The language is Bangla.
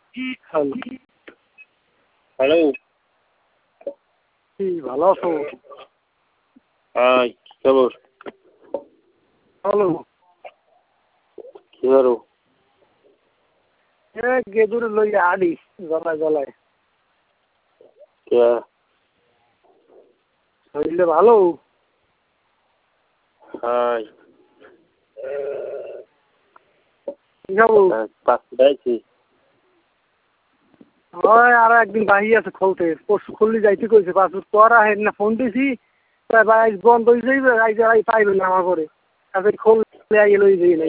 হ্যালো। হ্যালো। কি ভালো আছো? হ্যাঁ, কি খবর? হ্যালো। কি করো? গেদুরে লইয়া আডি গলায় গলায়। কে? শরীরে ভালো? হ্যাঁ। কি খাবো? পাঁচ যাইছি। হয় আর একদিন বাহি আছে খুলতে, পরশু খুললি যাইতে কইছে, পাসপোর্ট করা হেন না ফোন দিছি, বন্ধ হয়ে যাইবে, পাইবে না আমার করে। তারপরে খুললে আইয়ে লই যাই নাই।